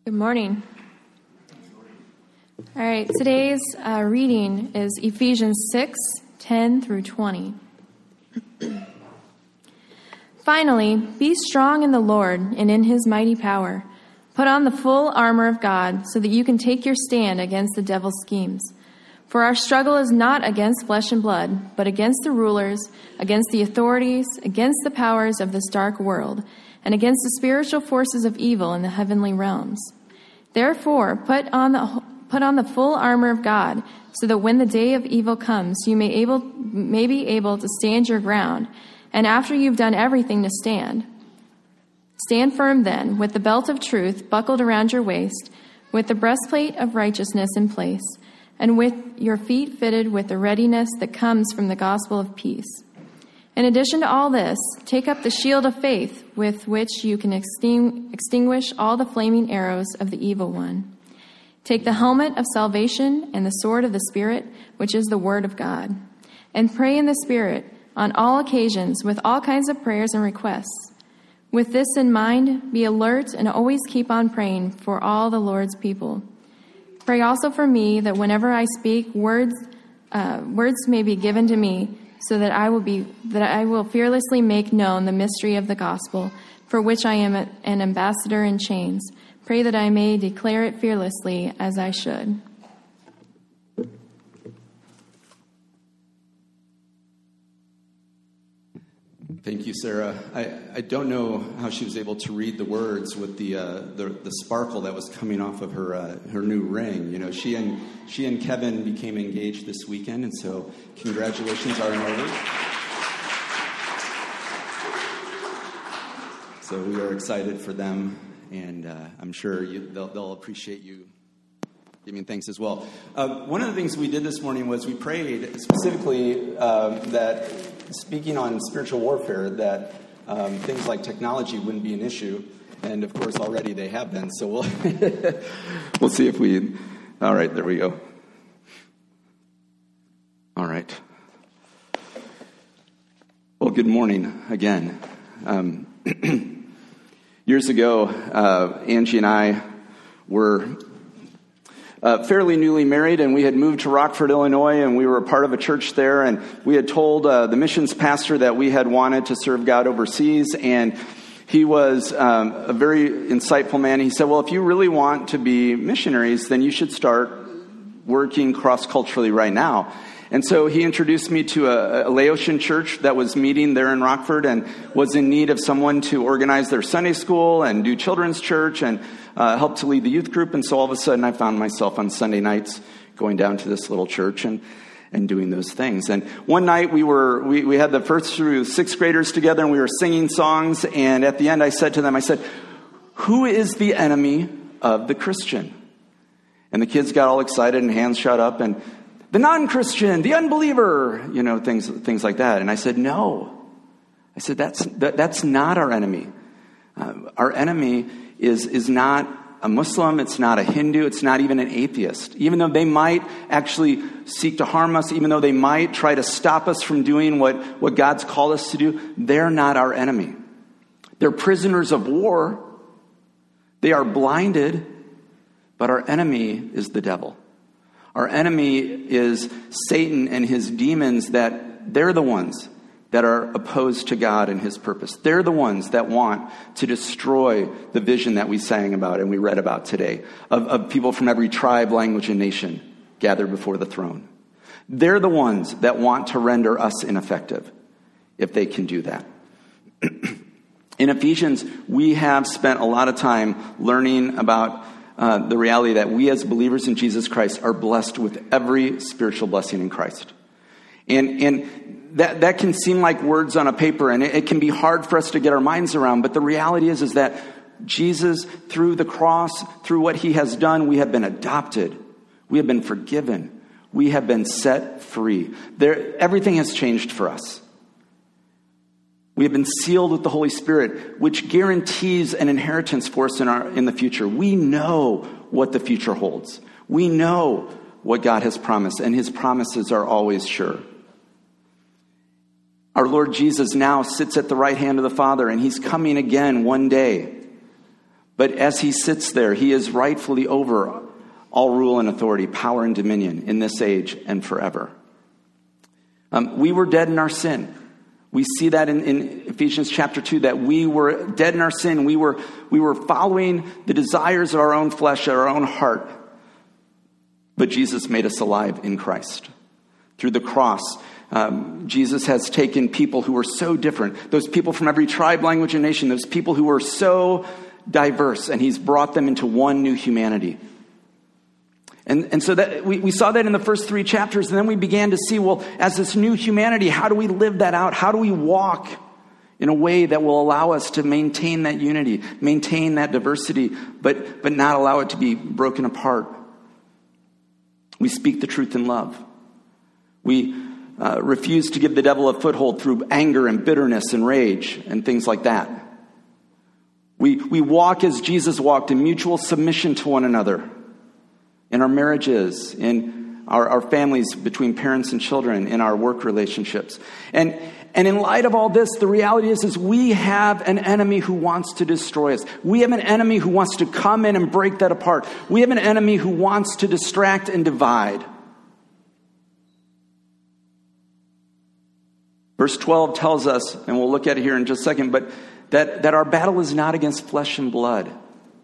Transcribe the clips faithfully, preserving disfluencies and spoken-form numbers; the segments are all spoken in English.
Good morning. All right, today's uh, reading is Ephesians six, ten through twenty. Finally, be strong in the Lord and in his mighty power. Put on the full armor of God so that you can take your stand against the devil's schemes. For our struggle is not against flesh and blood, but against the rulers, against the authorities, against the powers of this dark world, and against the spiritual forces of evil in the heavenly realms. Therefore, put on the put on the full armor of God, so that when the day of evil comes, you may able may be able to stand your ground, and after you've done everything to stand. Stand firm then, with the belt of truth buckled around your waist, with the breastplate of righteousness in place, and with your feet fitted with the readiness that comes from the gospel of peace. In addition to all this, take up the shield of faith with which you can extinguish all the flaming arrows of the evil one. Take the helmet of salvation and the sword of the Spirit, which is the word of God. And pray in the Spirit on all occasions with all kinds of prayers and requests. With this in mind, be alert and always keep on praying for all the Lord's people. Pray also for me that whenever I speak, words uh, words may be given to me, so that I will be that I will fearlessly make known the mystery of the gospel, for which I am a, an ambassador in chains. Pray that I may declare it fearlessly as I should. Thank you, Sarah. I, I don't know how she was able to read the words with the uh, the, the sparkle that was coming off of her uh, her new ring. You know, she and she and Kevin became engaged this weekend, and so congratulations are in order. So we are excited for them, and uh, I'm sure you, they'll, they'll appreciate you giving thanks as well. Uh, one of the things we did this morning was we prayed specifically uh, that, speaking on spiritual warfare, that um, things like technology wouldn't be an issue. And, of course, already they have been. So we'll we'll see if we... All right, there we go. All right. Well, good morning again. Um, years ago, uh, Angie and I were... Uh, fairly newly married, and we had moved to Rockford, Illinois, and we were a part of a church there, and we had told uh, the missions pastor that we had wanted to serve God overseas, and he was um, a very insightful man. He said, well, if you really want to be missionaries, then you should start working cross-culturally right now. And so he introduced me to a, a Laotian church that was meeting there in Rockford and was in need of someone to organize their Sunday school and do children's church and uh, help to lead the youth group. And so all of a sudden I found myself on Sunday nights going down to this little church and, and doing those things. And one night we were we, we had the first through sixth graders together, and we were singing songs. And at the end I said to them, I said, who is the enemy of the Christian? And the kids got all excited and hands shot up, and the non-Christian, the unbeliever, you know, things things like that. And I said, no. I said, that's that, that's not our enemy. Uh, our enemy is is not a Muslim. It's not a Hindu. It's not even an atheist. Even though they might actually seek to harm us, even though they might try to stop us from doing what, what God's called us to do, they're not our enemy. They're prisoners of war. They are blinded, but our enemy is the devil. Our enemy is Satan and his demons, that they're the ones that are opposed to God and his purpose. They're the ones that want to destroy the vision that we sang about and we read about today of, of people from every tribe, language, and nation gathered before the throne. They're the ones that want to render us ineffective if they can do that. In Ephesians, we have spent a lot of time learning about Uh, the reality that we as believers in Jesus Christ are blessed with every spiritual blessing in Christ. And and that that can seem like words on a paper, and it, it can be hard for us to get our minds around. But the reality is, is that Jesus, through the cross, through what he has done, we have been adopted. We have been forgiven. We have been set free. There, everything has changed for us. We have been sealed with the Holy Spirit, which guarantees an inheritance for us in our in the future. We know what the future holds. We know what God has promised, and his promises are always sure. Our Lord Jesus now sits at the right hand of the Father, and he's coming again one day. But as he sits there, he is rightfully over all rule and authority, power and dominion in this age and forever. Um, we were dead in our sin. We see that in, in Ephesians chapter two, that we were dead in our sin. We were, we were following the desires of our own flesh, our own heart. But Jesus made us alive in Christ. Through the cross, um, Jesus has taken people who were so different, those people from every tribe, language, and nation, those people who were so diverse, and he's brought them into one new humanity. And, and so that we, we saw that in the first three chapters, and then we began to see, well, as this new humanity, how do we live that out? How do we walk in a way that will allow us to maintain that unity, maintain that diversity, but, but not allow it to be broken apart? We speak the truth in love. We uh, refuse to give the devil a foothold through anger and bitterness and rage and things like that. We, we walk as Jesus walked, in mutual submission to one another. In our marriages, in our, our families, between parents and children, in our work relationships. And, and in light of all this, the reality is, is we have an enemy who wants to destroy us. We have an enemy who wants to come in and break that apart. We have an enemy who wants to distract and divide. Verse twelve tells us, and we'll look at it here in just a second, but that, that our battle is not against flesh and blood.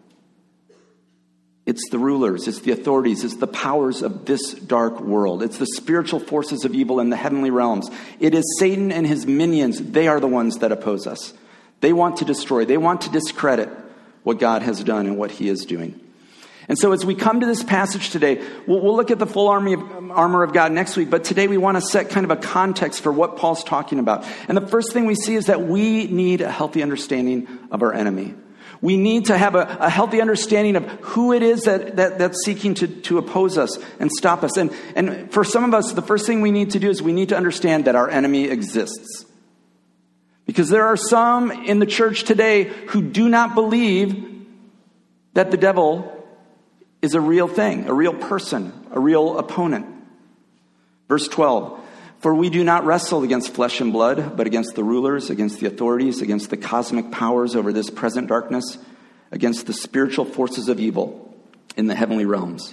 It's the rulers, it's the authorities, it's the powers of this dark world. It's the spiritual forces of evil in the heavenly realms. It is Satan and his minions. They are the ones that oppose us. They want to destroy, they want to discredit what God has done and what he is doing. And so as we come to this passage today, we'll, we'll look at the full army of, armor of God next week, but today we want to set kind of a context for what Paul's talking about. And the first thing we see is that we need a healthy understanding of our enemy. We need to have a, a healthy understanding of who it is that, that that's seeking to, to oppose us and stop us. And, and for some of us, the first thing we need to do is we need to understand that our enemy exists. Because there are some in the church today who do not believe that the devil is a real thing, a real person, a real opponent. Verse twelve. For we do not wrestle against flesh and blood, but against the rulers, against the authorities, against the cosmic powers over this present darkness, against the spiritual forces of evil in the heavenly realms.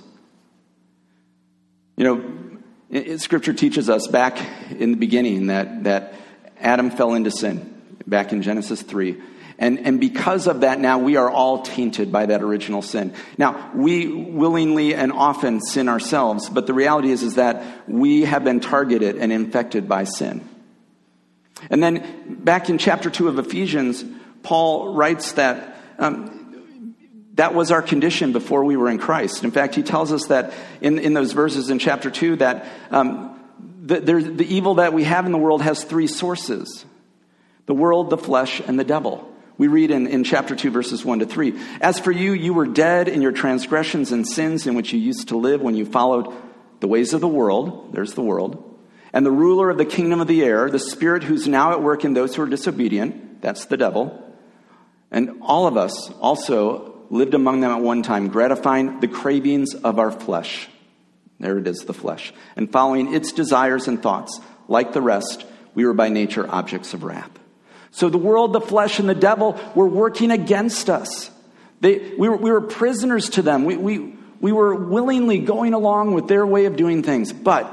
You know, Scripture teaches us back in the beginning that, that Adam fell into sin, back in Genesis three. And, and because of that, now we are all tainted by that original sin. Now, we willingly and often sin ourselves, but the reality is, is that we have been targeted and infected by sin. And then back in chapter two of Ephesians, Paul writes that um, that was our condition before we were in Christ. In fact, he tells us that in, in those verses in chapter two that um, the, the evil that we have in the world has three sources: the world, the flesh, and the devil. We read in, in chapter two, verses one to three. As for you, you were dead in your transgressions and sins in which you used to live when you followed the ways of the world. There's the world. And the ruler of the kingdom of the air, the spirit who's now at work in those who are disobedient. That's the devil. And all of us also lived among them at one time, gratifying the cravings of our flesh. There it is, the flesh. And following its desires and thoughts. Like the rest, we were by nature objects of wrath. So the world, the flesh, and the devil were working against us. They, we, were, we were prisoners to them. We, we, we were willingly going along with their way of doing things. But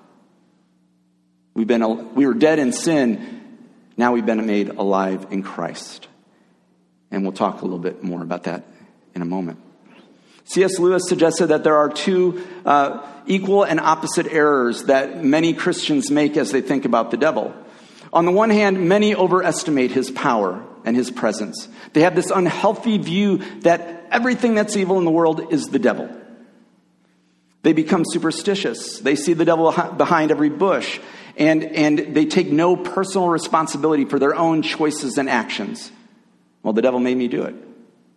we've been, we were dead in sin. Now we've been made alive in Christ. And we'll talk a little bit more about that in a moment. C S Lewis suggested that there are two uh, equal and opposite errors that many Christians make as they think about the devil. On the one hand, many overestimate his power and his presence. They have this unhealthy view that everything that's evil in the world is the devil. They become superstitious. They see the devil behind every bush, and, and they take no personal responsibility for their own choices and actions. Well, the devil made me do it.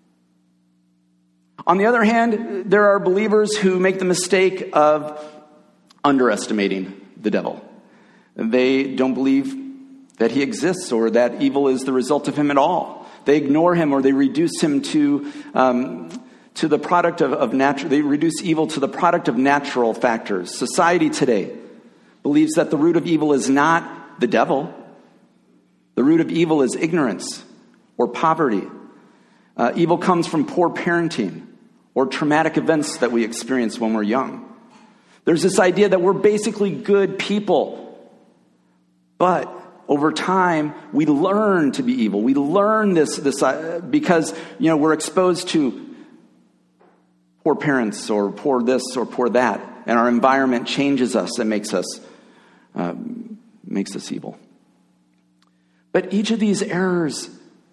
On the other hand, there are believers who make the mistake of underestimating the devil. They don't believe that he exists or that evil is the result of him at all. They ignore him, or they reduce him to um, to the product of, of natural. They reduce evil to the product of natural factors. Society today believes that the root of evil is not the devil. The root of evil is ignorance or poverty. Uh, evil comes from poor parenting or traumatic events that we experience when we're young. There's this idea that we're basically good people. But over time, we learn to be evil. We learn this, this uh, because, you know, we're exposed to poor parents or poor this or poor that. And our environment changes us and makes us, uh, makes us evil. But each of these errors,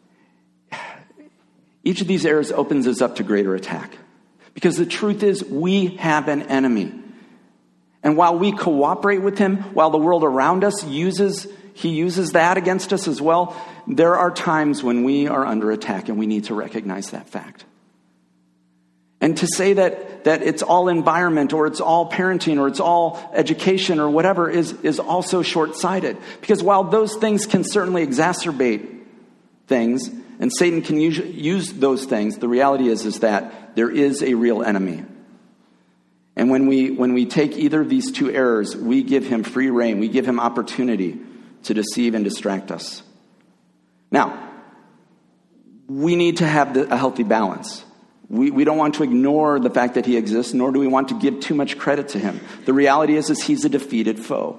each of these errors opens us up to greater attack. Because the truth is, we have an enemy. And while we cooperate with him, while the world around us uses, he uses that against us as well, there are times when we are under attack and we need to recognize that fact. And to say that, that it's all environment or it's all parenting or it's all education or whatever is, is also short-sighted. Because while those things can certainly exacerbate things, and Satan can use, use those things, the reality is, is that there is a real enemy. And when we when we take either of these two errors, we give him free rein. We give him opportunity to deceive and distract us. Now, we need to have the, a healthy balance. We, we don't want to ignore the fact that he exists, nor do we want to give too much credit to him. The reality is, is he's a defeated foe.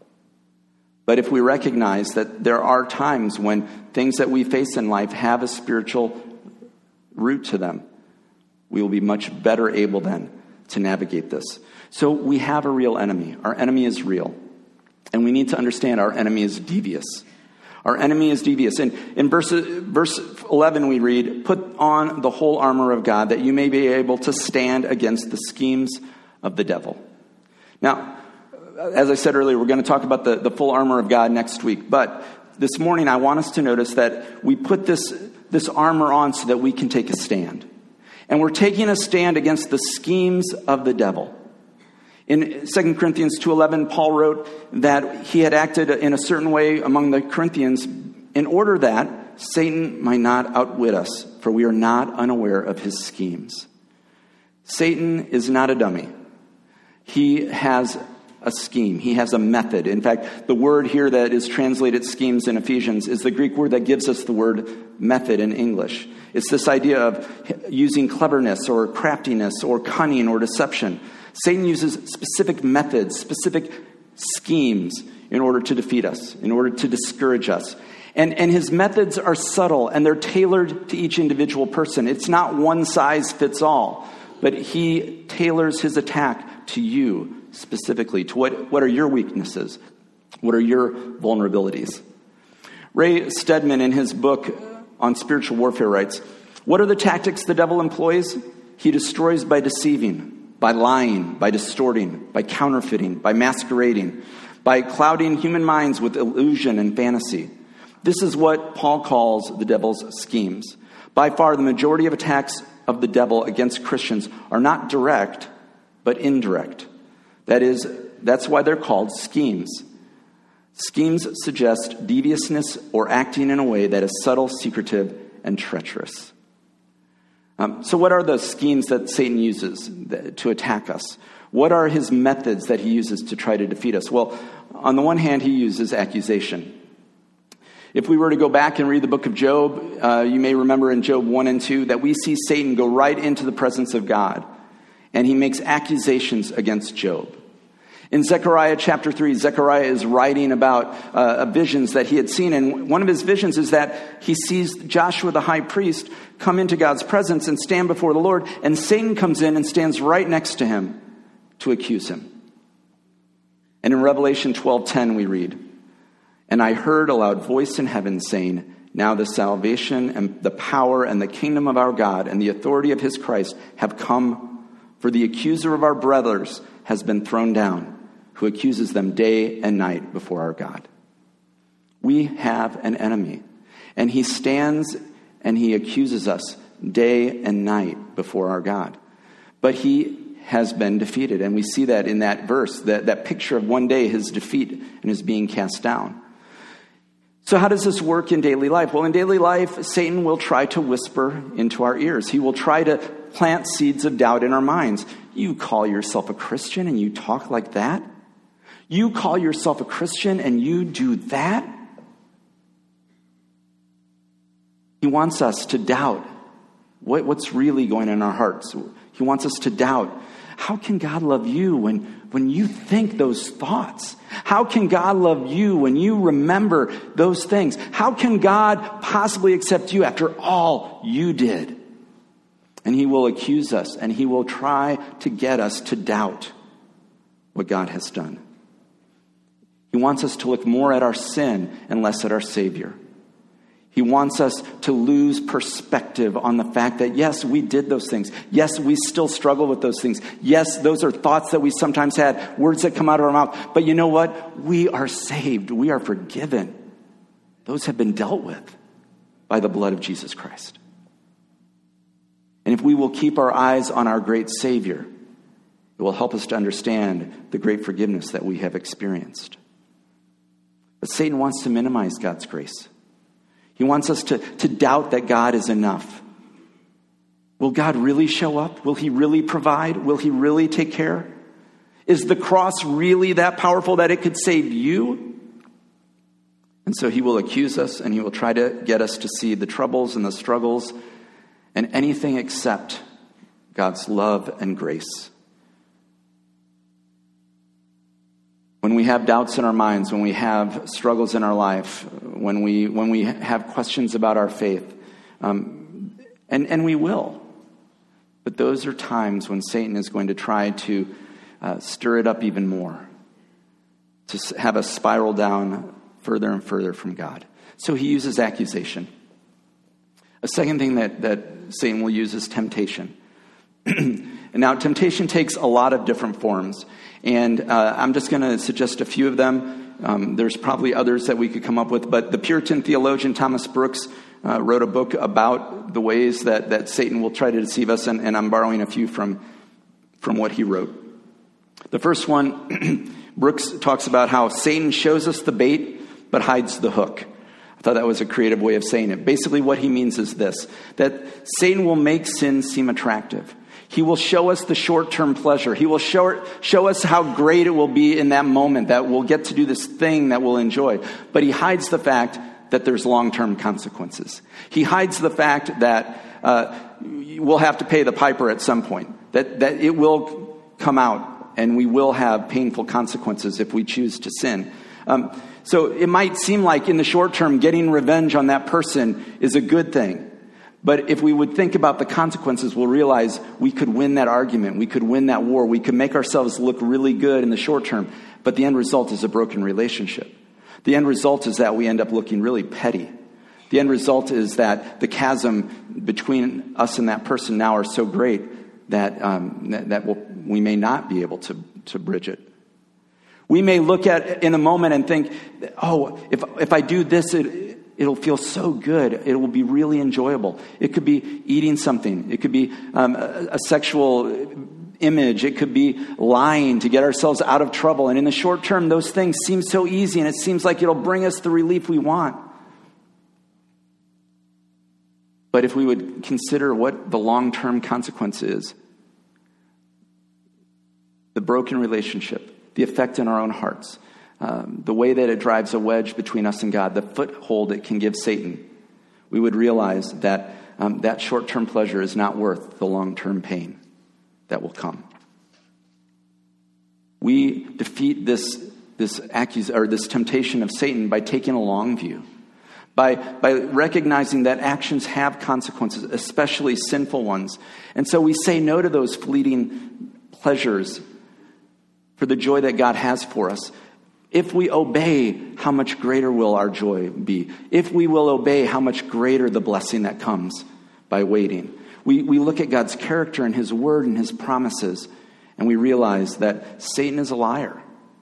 But if we recognize that there are times when things that we face in life have a spiritual root to them, we will be much better able then to navigate this. So we have a real enemy. Our enemy is real. And we need to understand our enemy is devious. Our enemy is devious. And in verse, verse eleven we read, "Put on the whole armor of God that you may be able to stand against the schemes of the devil." Now, as I said earlier, we're going to talk about the, the full armor of God next week. But this morning I want us to notice that we put this, this armor on so that we can take a stand. And we're taking a stand against the schemes of the devil. In Second Corinthians two eleven, Paul wrote that he had acted in a certain way among the Corinthians in order that Satan might not outwit us, for we are not unaware of his schemes. Satan is not a dummy. He has a scheme. He has a method. In fact, the word here that is translated schemes in Ephesians is the Greek word that gives us the word method in English. It's this idea of using cleverness or craftiness or cunning or deception. Satan uses specific methods, specific schemes in order to defeat us, in order to discourage us. And, and his methods are subtle and they're tailored to each individual person. It's not one size fits all, but he tailors his attack to you specifically, to what, what are your weaknesses? What are your vulnerabilities? Ray Stedman, in his book on spiritual warfare, writes, "What are the tactics the devil employs? He destroys by deceiving, by lying, by distorting, by counterfeiting, by masquerading, by clouding human minds with illusion and fantasy. This is what Paul calls the devil's schemes. By far, the majority of attacks of the devil against Christians are not direct, but indirect. That is, that's why they're called schemes. Schemes suggest deviousness or acting in a way that is subtle, secretive, and treacherous." Um, so what are the schemes that Satan uses to attack us? What are his methods that he uses to try to defeat us? Well, on the one hand, he uses accusation. If we were to go back and read the book of Job, uh, you may remember in Job one and two that we see Satan go right into the presence of God, and he makes accusations against Job. In Zechariah chapter three, Zechariah is writing about uh, visions that he had seen. And one of his visions is that he sees Joshua the high priest come into God's presence and stand before the Lord. And Satan comes in and stands right next to him to accuse him. And in Revelation twelve ten we read, "And I heard a loud voice in heaven saying, 'Now the salvation and the power and the kingdom of our God and the authority of his Christ have come. For the accuser of our brothers has been thrown down, who accuses them day and night before our God.'" We have an enemy, and he stands and he accuses us day and night before our God. But he has been defeated, and we see that in that verse, that, that picture of one day his defeat and his being cast down. So how does this work in daily life? Well, in daily life, Satan will try to whisper into our ears. He will try to plant seeds of doubt in our minds. You call yourself a Christian and you talk like that? You call yourself a Christian and you do that? He wants us to doubt What, what's really going on in our hearts? He wants us to doubt. How can God love you when, when you think those thoughts? How can God love you when you remember those things? How can God possibly accept you after all you did? And he will accuse us, and he will try to get us to doubt what God has done. He wants us to look more at our sin and less at our Savior. He wants us to lose perspective on the fact that, yes, we did those things. Yes, we still struggle with those things. Yes, those are thoughts that we sometimes had, words that come out of our mouth. But you know what? We are saved. We are forgiven. Those have been dealt with by the blood of Jesus Christ. And if we will keep our eyes on our great Savior, it will help us to understand the great forgiveness that we have experienced. But Satan wants to minimize God's grace. He wants us to, to doubt that God is enough. Will God really show up? Will he really provide? Will he really take care? Is the cross really that powerful that it could save you? And so he will accuse us, and he will try to get us to see the troubles and the struggles and anything except God's love and grace. When we have doubts in our minds, when we have struggles in our life, when we when we have questions about our faith, um, and, and we will. But those are times when Satan is going to try to uh, stir it up even more, to have us spiral down further and further from God. So he uses accusation. A second thing that, that Satan will use is temptation. And now temptation takes a lot of different forms. And uh, I'm just going to suggest a few of them. Um, there's probably others that we could come up with. But the Puritan theologian Thomas Brooks uh, wrote a book about the ways that, that Satan will try to deceive us. And, and I'm borrowing a few from, from what he wrote. The first one, Brooks talks about how Satan shows us the bait but hides the hook. I thought that was a creative way of saying it. Basically what he means is this, that Satan will make sin seem attractive. He will show us the short-term pleasure. He will show, show us how great it will be in that moment, that we'll get to do this thing that we'll enjoy. But he hides the fact that there's long-term consequences. He hides the fact that uh, we'll have to pay the piper at some point, that, that it will come out and we will have painful consequences if we choose to sin. Um, so it might seem like in the short term, getting revenge on that person is a good thing. But if we would think about the consequences, we'll realize we could win that argument. We could win that war. We could make ourselves look really good in the short term. But the end result is a broken relationship. The end result is that we end up looking really petty. The end result is that the chasm between us and that person now are so great that um, that, that we'll, we may not be able to, to bridge it. We may look at in a moment and think, oh, if if I do this, it, it'll feel so good. It will be really enjoyable. It could be eating something. It could be um, a, a sexual image. It could be lying to get ourselves out of trouble. And in the short term, those things seem so easy, and it seems like it'll bring us the relief we want. But if we would consider what the long-term consequence is, the broken relationship, the effect in our own hearts, um, the way that it drives a wedge between us and God, the foothold it can give Satan, we would realize that um, that short-term pleasure is not worth the long-term pain that will come. We defeat this this accus- or this temptation of Satan by taking a long view, by by recognizing that actions have consequences, especially sinful ones, and so we say no to those fleeting pleasures for the joy that God has for us. If we obey, how much greater will our joy be? If we will obey, how much greater the blessing that comes by waiting? We, we look at God's character and his word and his promises, and we realize that Satan is a liar,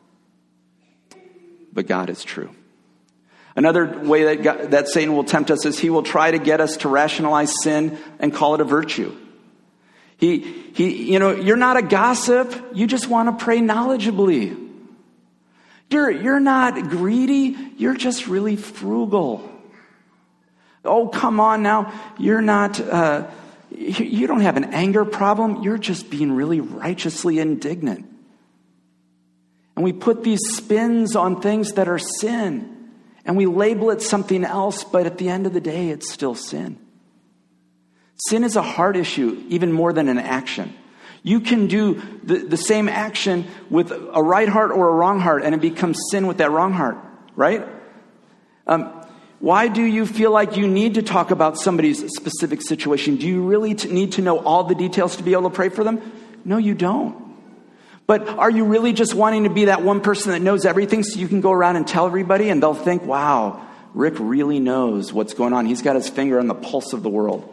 but God is true. Another way that, God, that Satan will tempt us is he will try to get us to rationalize sin and call it a virtue. He, he, you know, you're not a gossip. You just want to pray knowledgeably. You're, you're not greedy. You're just really frugal. Oh, come on now. You're not, uh, you, you don't have an anger problem. You're just being really righteously indignant. And we put these spins on things that are sin, and we label it something else, but at the end of the day, it's still sin. Sin is a heart issue even more than an action. You can do the, the same action with a right heart or a wrong heart, and it becomes sin with that wrong heart, right? Um, why do you feel like you need to talk about somebody's specific situation? Do you really t- need to know all the details to be able to pray for them? No, you don't. But are you really just wanting to be that one person that knows everything so you can go around and tell everybody and they'll think, wow, Rick really knows what's going on. He's got his finger on the pulse of the world.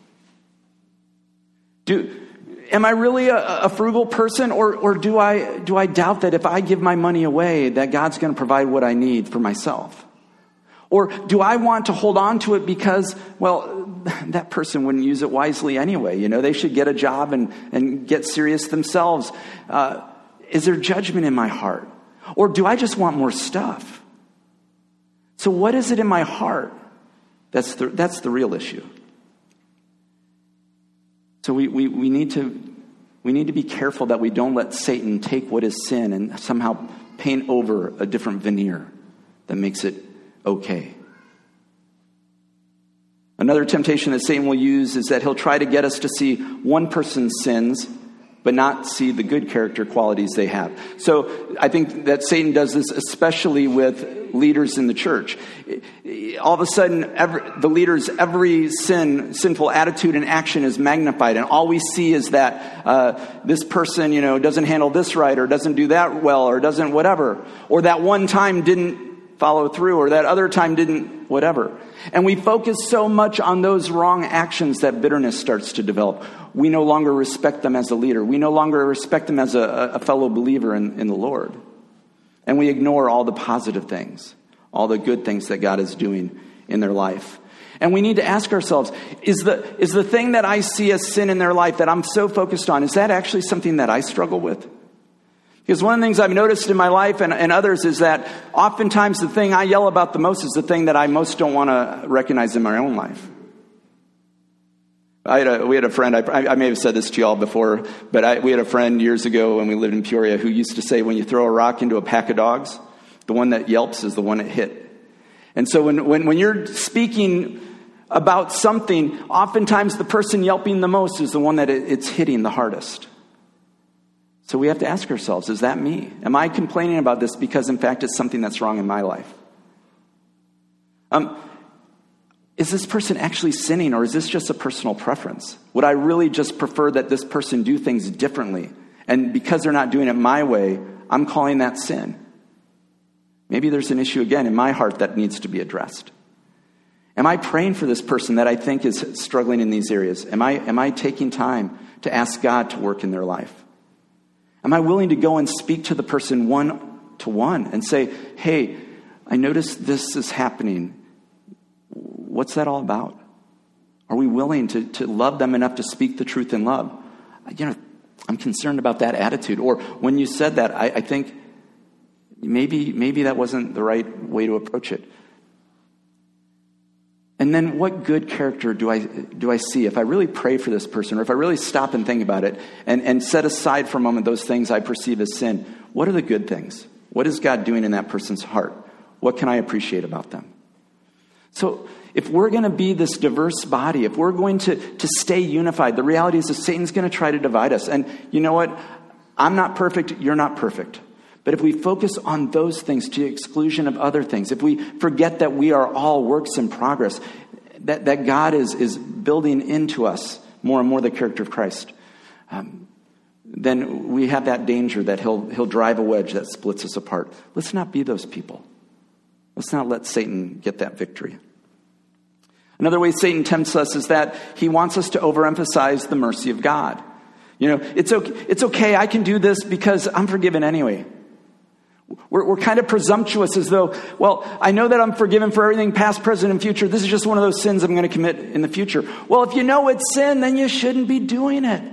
Do... Am I really a, a frugal person, or, or do I do I doubt that if I give my money away, that God's going to provide what I need for myself? Or do I want to hold on to it because, well, that person wouldn't use it wisely anyway. You know, they should get a job and, and get serious themselves. Uh, is there judgment in my heart? Or do I just want more stuff? So what is it in my heart? That's the, that's the real issue. So we, we, we need to we need to be careful that we don't let Satan take what is sin and somehow paint over a different veneer that makes it okay. Another temptation that Satan will use is that he'll try to get us to see one person's sins but not see the good character qualities they have. So I think that Satan does this especially with leaders in the church. All of a sudden, every, the leaders, every sin, sinful attitude and action is magnified. And all we see is that uh, this person, you know, doesn't handle this right, or doesn't do that well, or doesn't whatever. Or that one time didn't follow through, or that other time didn't whatever. And we focus so much on those wrong actions that bitterness starts to develop. We no longer respect them as a leader. We no longer respect them as a, a fellow believer in, in the Lord. And we ignore all the positive things, all the good things that God is doing in their life. And we need to ask ourselves, is the, is the thing that I see as sin in their life that I'm so focused on, is that actually something that I struggle with? Because one of the things I've noticed in my life and, and others is that oftentimes the thing I yell about the most is the thing that I most don't want to recognize in my own life. I had a, we had a friend, I, I may have said this to you all before, but I, we had a friend years ago when we lived in Peoria who used to say, when you throw a rock into a pack of dogs, the one that yelps is the one that hit. And so when, when, when you're speaking about something, oftentimes the person yelping the most is the one that it, it's hitting the hardest. So we have to ask ourselves, is that me? Am I complaining about this because, in fact, it's something that's wrong in my life? Um, is this person actually sinning, or is this just a personal preference? Would I really just prefer that this person do things differently? And because they're not doing it my way, I'm calling that sin. Maybe there's an issue, again, in my heart that needs to be addressed. Am I praying for this person that I think is struggling in these areas? Am I, am I taking time to ask God to work in their life? Am I willing to go and speak to the person one to one and say, hey, I noticed this is happening. What's that all about? Are we willing to, to love them enough to speak the truth in love? You know, I'm concerned about that attitude. Or when you said that, I, I think maybe maybe that wasn't the right way to approach it. And then what good character do I do I see if I really pray for this person, or if I really stop and think about it and, and set aside for a moment those things I perceive as sin? What are the good things? What is God doing in that person's heart? What can I appreciate about them? So if we're going to be this diverse body, if we're going to, to stay unified, the reality is that Satan's going to try to divide us. And you know what? I'm not perfect. You're not perfect. But if we focus on those things to the exclusion of other things, if we forget that we are all works in progress, that, that God is, is building into us more and more the character of Christ, um, then we have that danger that he'll, he'll drive a wedge that splits us apart. Let's not be those people. Let's not let Satan get that victory. Another way Satan tempts us is that he wants us to overemphasize the mercy of God. You know, it's okay, it's okay, I can do this because I'm forgiven anyway. We're, we're kind of presumptuous, as though, well, I know that I'm forgiven for everything past, present, and future. This is just one of those sins I'm going to commit in the future. Well, if you know it's sin, then you shouldn't be doing it.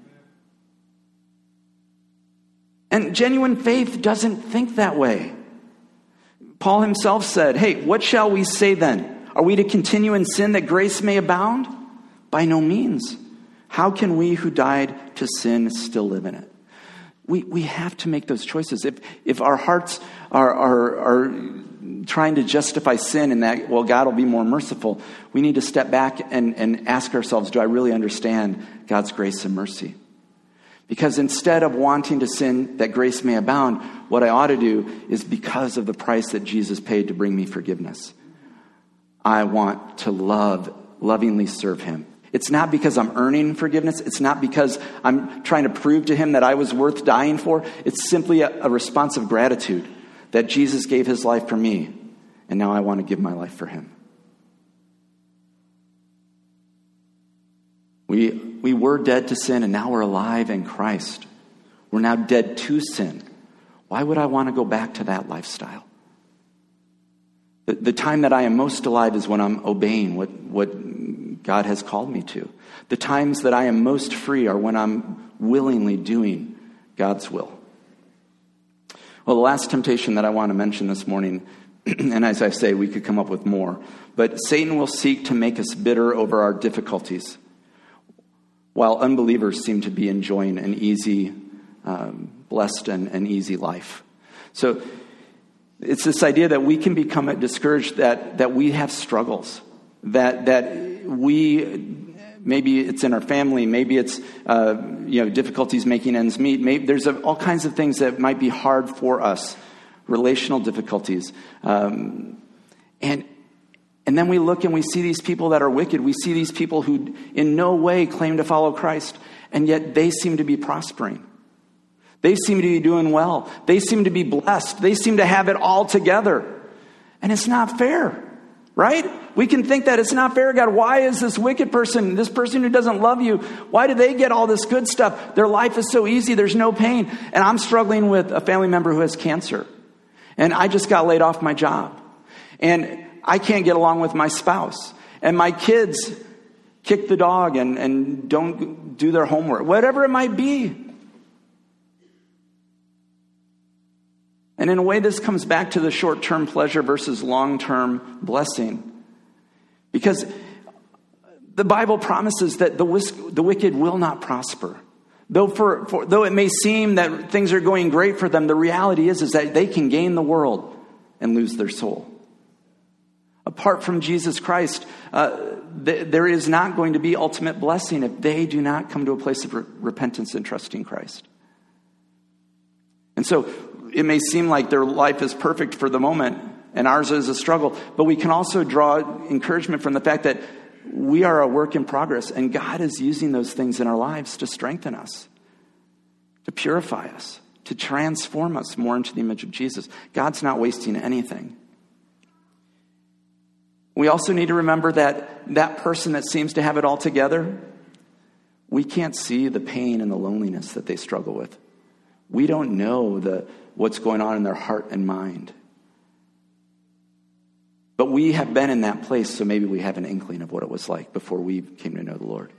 And genuine faith doesn't think that way. Paul himself said, hey, what shall we say then? Are we to continue in sin that grace may abound? By no means. How can we who died to sin still live in it? We we have to make those choices. If if our hearts are are, are trying to justify sin and that, well, God will be more merciful. We need to step back and, and ask ourselves, do I really understand God's grace and mercy? Because instead of wanting to sin that grace may abound, what I ought to do is, because of the price that Jesus paid to bring me forgiveness, I want to love, lovingly serve him. It's not because I'm earning forgiveness. It's not because I'm trying to prove to him that I was worth dying for. It's simply a, a response of gratitude that Jesus gave his life for me, and now I want to give my life for him. We, we were dead to sin, and now we're alive in Christ. We're now dead to sin. Why would I want to go back to that lifestyle? The, the time that I am most alive is when I'm obeying what, what God has called me to. The times that I am most free are when I'm willingly doing God's will. Well, the last temptation that I want to mention this morning, and as I say, we could come up with more, but Satan will seek to make us bitter over our difficulties, while unbelievers seem to be enjoying an easy, um, blessed and, and easy life. So it's this idea that we can become discouraged, that, that we have struggles, that that we, maybe it's in our family, maybe it's uh, you know difficulties making ends meet. Maybe there's a, all kinds of things that might be hard for us, relational difficulties, um, and. And then we look and we see these people that are wicked. We see these people who in no way claim to follow Christ, and yet they seem to be prospering. They seem to be doing well. They seem to be blessed. They seem to have it all together. And it's not fair, right? We can think that it's not fair. God, why is this wicked person, this person who doesn't love you, why do they get all this good stuff? Their life is so easy. There's no pain. And I'm struggling with a family member who has cancer. And I just got laid off my job. And I can't get along with my spouse. And my kids kick the dog and, and don't do their homework. Whatever it might be. And in a way, this comes back to the short-term pleasure versus long-term blessing. Because the Bible promises that the, whisk, the wicked will not prosper. Though, for, for, though it may seem that things are going great for them, the reality is, is that they can gain the world and lose their soul. Apart from Jesus Christ, uh, th- there is not going to be ultimate blessing if they do not come to a place of re- repentance and trusting Christ. And so it may seem like their life is perfect for the moment and ours is a struggle, but we can also draw encouragement from the fact that we are a work in progress, and God is using those things in our lives to strengthen us, to purify us, to transform us more into the image of Jesus. God's not wasting anything. We also need to remember that that person that seems to have it all together, we can't see the pain and the loneliness that they struggle with. We don't know the what's going on in their heart and mind. But we have been in that place, so maybe we have an inkling of what it was like before we came to know the Lord.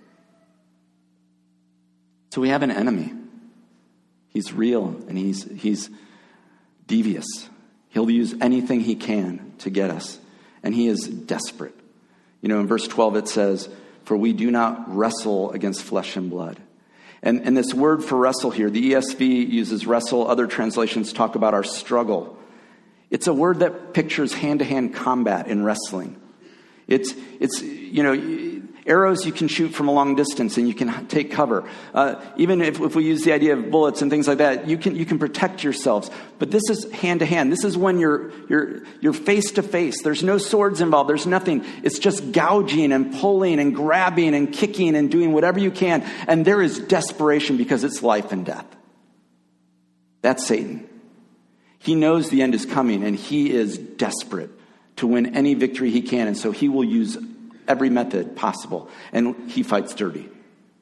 So we have an enemy. He's real and he's he's devious. He'll use anything he can to get us. And he is desperate. You know, in verse twelve it says, "For we do not wrestle against flesh and blood." And, and this word for wrestle here, the E S V uses wrestle. Other translations talk about our struggle. It's a word that pictures hand-to-hand combat in wrestling. It's, it's you know, arrows you can shoot from a long distance and you can take cover. Uh, even if, if we use the idea of bullets and things like that, you can you can protect yourselves. But this is hand-to-hand. This is when you're you're you're face-to-face. There's no swords involved. There's nothing. It's just gouging and pulling and grabbing and kicking and doing whatever you can. And there is desperation because it's life and death. That's Satan. He knows the end is coming, and he is desperate to win any victory he can. And so he will use every method possible. And he fights dirty.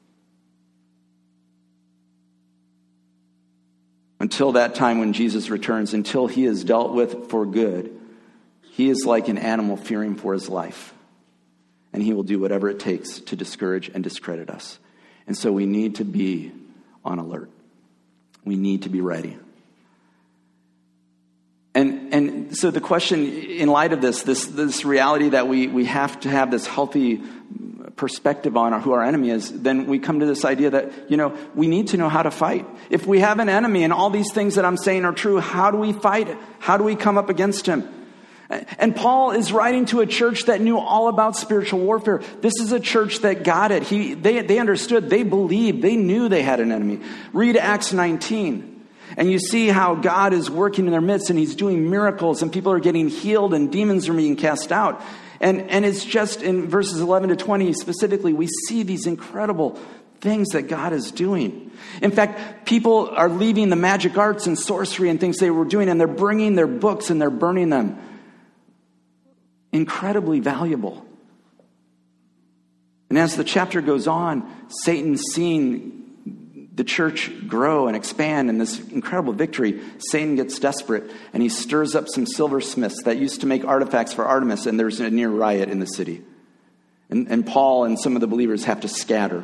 Until that time when Jesus returns, until he is dealt with for good, he is like an animal fearing for his life. And he will do whatever it takes to discourage and discredit us. And so we need to be on alert. We need to be ready. And and so the question, in light of this, this this reality that we, we have to have this healthy perspective on who our enemy is, then we come to this idea that, you know, we need to know how to fight. If we have an enemy and all these things that I'm saying are true, how do we fight it? How do we come up against him? And Paul is writing to a church that knew all about spiritual warfare. This is a church that got it. He, they, they understood, they believed, they knew they had an enemy. Read Acts nineteen, and you see how God is working in their midst, and he's doing miracles, and people are getting healed, and demons are being cast out. And, and it's just in verses eleven to twenty specifically, we see these incredible things that God is doing. In fact, people are leaving the magic arts and sorcery and things they were doing, and they're bringing their books and they're burning them. Incredibly valuable. And as the chapter goes on, Satan's seeing the church grow and expand in this incredible victory. Satan gets desperate, and he stirs up some silversmiths that used to make artifacts for Artemis, and there's a near riot in the city. And, and Paul and some of the believers have to scatter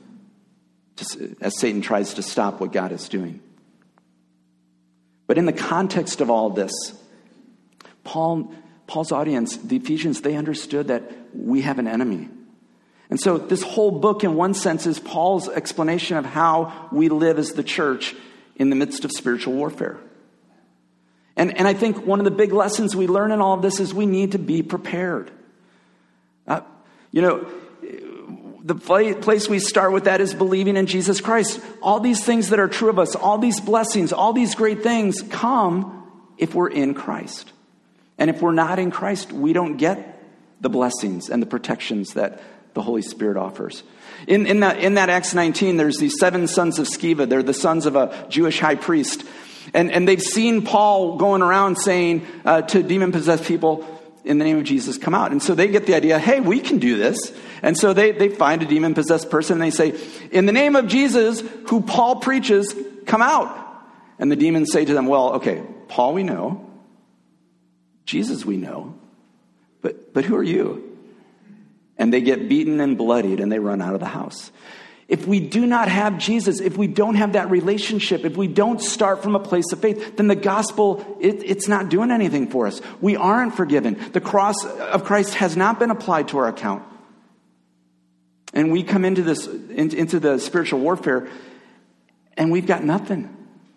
as Satan tries to stop what God is doing. But in the context of all this, Paul... Paul's audience, the Ephesians, they understood that we have an enemy. And so this whole book, in one sense, is Paul's explanation of how we live as the church in the midst of spiritual warfare. And, and I think one of the big lessons we learn in all of this is we need to be prepared. Uh, you know, the place we start with that is believing in Jesus Christ. All these things that are true of us, all these blessings, all these great things come if we're in Christ. And if we're not in Christ, we don't get the blessings and the protections that the Holy Spirit offers. In, in, that, in that Acts nineteen, there's these seven sons of Sceva. They're the sons of a Jewish high priest. And, and they've seen Paul going around saying uh, to demon-possessed people, in the name of Jesus, come out. And so they get the idea, hey, we can do this. And so they, they find a demon-possessed person and they say, in the name of Jesus, who Paul preaches, come out. And the demons say to them, well, okay, Paul we know. Jesus we know, but but who are you? And they get beaten and bloodied and they run out of the house. If we do not have Jesus, if we don't have that relationship, if we don't start from a place of faith, then the gospel, it, it's not doing anything for us. We aren't forgiven. The cross of Christ has not been applied to our account. And we come into this, into the spiritual warfare, and we've got nothing.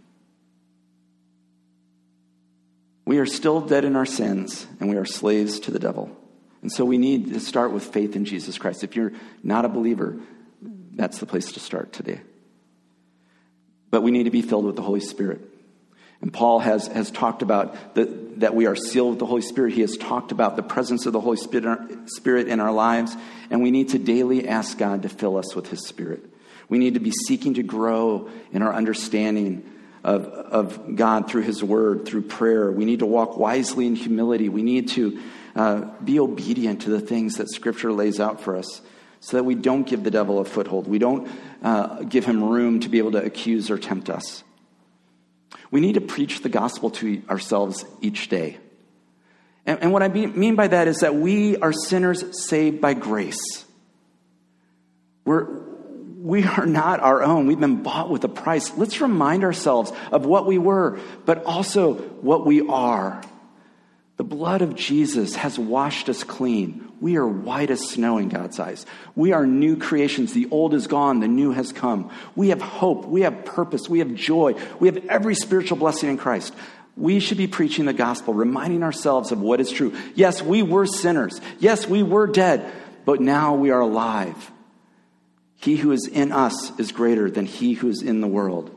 We are still dead in our sins, and we are slaves to the devil. And so we need to start with faith in Jesus Christ. If you're not a believer, that's the place to start today. But we need to be filled with the Holy Spirit. And Paul has, has talked about the, that we are sealed with the Holy Spirit. He has talked about the presence of the Holy Spirit in our lives. And we need to daily ask God to fill us with his Spirit. We need to be seeking to grow in our understanding Of, of God through his word, through prayer. We need to walk wisely in humility. We need to uh, be obedient to the things that Scripture lays out for us so that we don't give the devil a foothold. We don't uh, give him room to be able to accuse or tempt us. We need to preach the gospel to ourselves each day. And, and what I mean by that is that we are sinners saved by grace. We're We are not our own. We've been bought with a price. Let's remind ourselves of what we were, but also what we are. The blood of Jesus has washed us clean. We are white as snow in God's eyes. We are new creations. The old is gone. The new has come. We have hope. We have purpose. We have joy. We have every spiritual blessing in Christ. We should be preaching the gospel, reminding ourselves of what is true. Yes, we were sinners. Yes, we were dead, but now we are alive. He who is in us is greater than he who is in the world.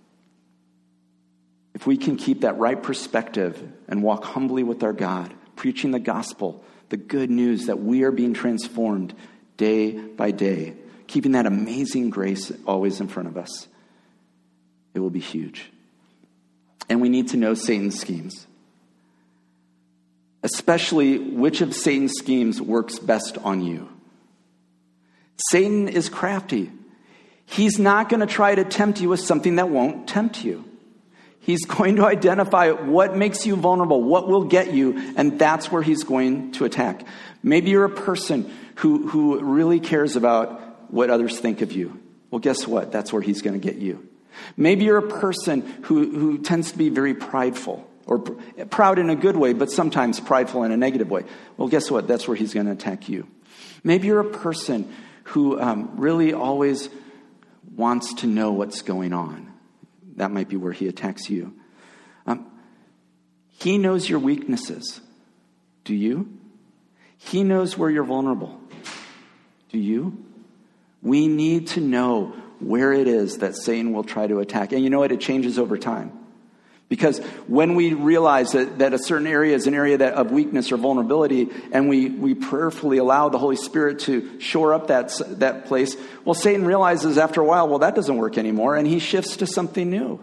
If we can keep that right perspective and walk humbly with our God, preaching the gospel, the good news that we are being transformed day by day, keeping that amazing grace always in front of us, it will be huge. And we need to know Satan's schemes, especially which of Satan's schemes works best on you. Satan is crafty. He's not going to try to tempt you with something that won't tempt you. He's going to identify what makes you vulnerable, what will get you, and that's where he's going to attack. Maybe you're a person who, who really cares about what others think of you. Well, guess what? That's where he's going to get you. Maybe you're a person who, who tends to be very prideful, or pr- proud in a good way, but sometimes prideful in a negative way. Well, guess what? That's where he's going to attack you. Maybe you're a person who um, really always wants to know what's going on. That might be where he attacks you. Um, he knows your weaknesses. Do you? He knows where you're vulnerable. Do you? We need to know where it is that Satan will try to attack. And you know what? It changes over time. Because when we realize that, that a certain area is an area that, of weakness or vulnerability, and we, we prayerfully allow the Holy Spirit to shore up that, that place, well, Satan realizes after a while, well, that doesn't work anymore, and he shifts to something new.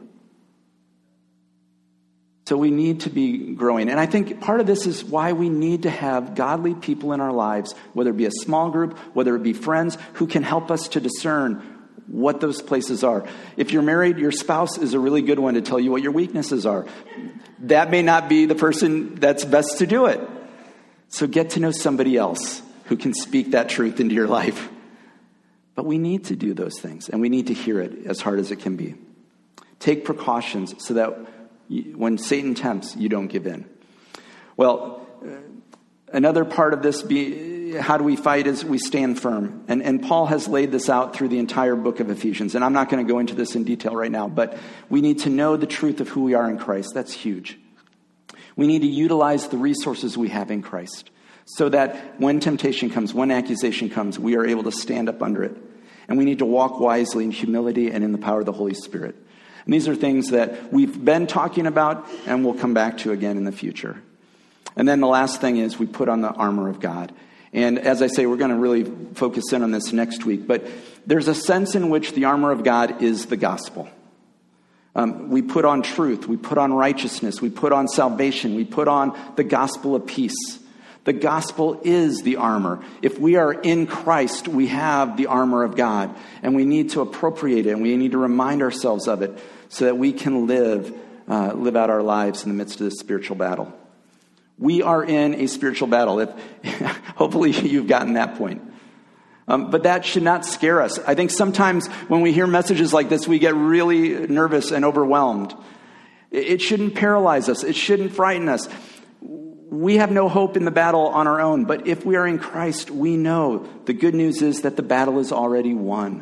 So we need to be growing. And I think part of this is why we need to have godly people in our lives, whether it be a small group, whether it be friends, who can help us to discern what those places are. If you're married, your spouse is a really good one to tell you what your weaknesses are. That may not be the person that's best to do it. So get to know somebody else who can speak that truth into your life. But we need to do those things, and we need to hear it as hard as it can be. Take precautions so that when Satan tempts, you don't give in. Well, another part of this, be, how do we fight, is we stand firm. And, and Paul has laid this out through the entire book of Ephesians. And I'm not going to go into this in detail right now, but we need to know the truth of who we are in Christ. That's huge. We need to utilize the resources we have in Christ so that when temptation comes, when accusation comes, we are able to stand up under it. And we need to walk wisely in humility and in the power of the Holy Spirit. And these are things that we've been talking about and we'll come back to again in the future. And then the last thing is we put on the armor of God. And as I say, we're going to really focus in on this next week. But there's a sense in which the armor of God is the gospel. Um, we put on truth. We put on righteousness. We put on salvation. We put on the gospel of peace. The gospel is the armor. If we are in Christ, we have the armor of God. And we need to appropriate it. And we need to remind ourselves of it so that we can live, uh, live out our lives in the midst of this spiritual battle. We are in a spiritual battle. If, hopefully you've gotten that point. Um, but that should not scare us. I think sometimes when we hear messages like this, we get really nervous and overwhelmed. It shouldn't paralyze us. It shouldn't frighten us. We have no hope in the battle on our own. But if we are in Christ, we know the good news is that the battle is already won.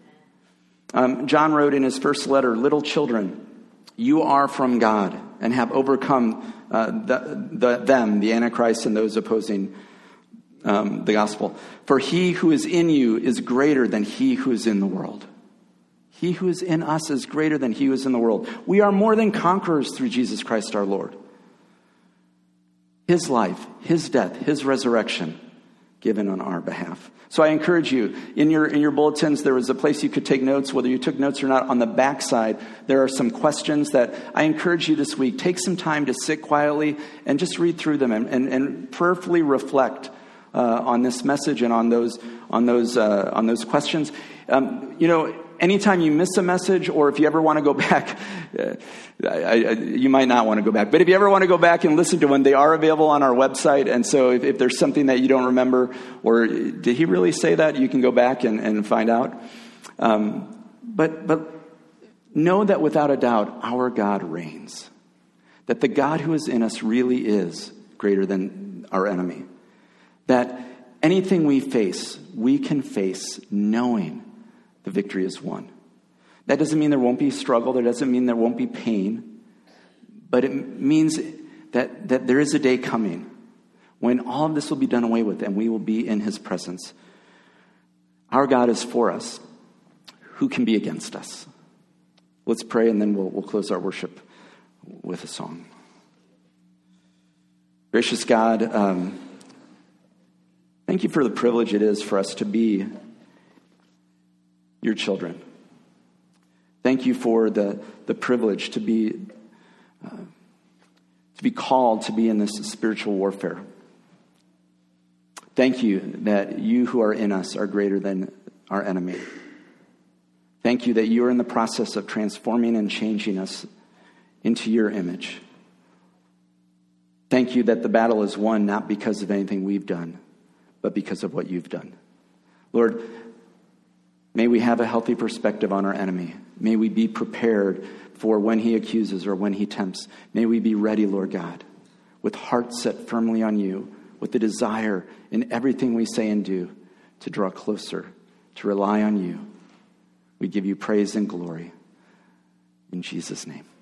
Um, John wrote in his first letter, "Little children, you are from God and have overcome uh, the, the, them, the Antichrist, and those opposing um, the gospel. For he who is in you is greater than he who is in the world." He who is in us is greater than he who is in the world. We are more than conquerors through Jesus Christ our Lord. His life, his death, his resurrection given on our behalf. So I encourage you, in your in your bulletins, there was a place you could take notes, whether you took notes or not. On the back side, there are some questions that I encourage you this week. Take some time to sit quietly and just read through them and, and, and prayerfully reflect uh, on this message and on those on those uh, on those questions. Um, you know, anytime you miss a message, or if you ever want to go back, uh, I, I, you might not want to go back. But if you ever want to go back and listen to one, they are available on our website. And so if, if there's something that you don't remember, or did he really say that, you can go back and, and find out. Um, but but know that without a doubt, our God reigns. That the God who is in us really is greater than our enemy. That anything we face, we can face knowing the victory is won. That doesn't mean there won't be struggle. That doesn't mean there won't be pain. But it means that, that there is a day coming when all of this will be done away with and we will be in his presence. Our God is for us. Who can be against us? Let's pray, and then we'll, we'll close our worship with a song. Gracious God, um, thank you for the privilege it is for us to be your children. Thank you for the, the privilege to be uh, to be called to be in this spiritual warfare. Thank you that you who are in us are greater than our enemy. Thank you that you are in the process of transforming and changing us into your image. Thank you that the battle is won not because of anything we've done, but because of what you've done. Lord, may we have a healthy perspective on our enemy. May we be prepared for when he accuses or when he tempts. May we be ready, Lord God, with hearts set firmly on you, with the desire in everything we say and do to draw closer, to rely on you. We give you praise and glory. In Jesus' name.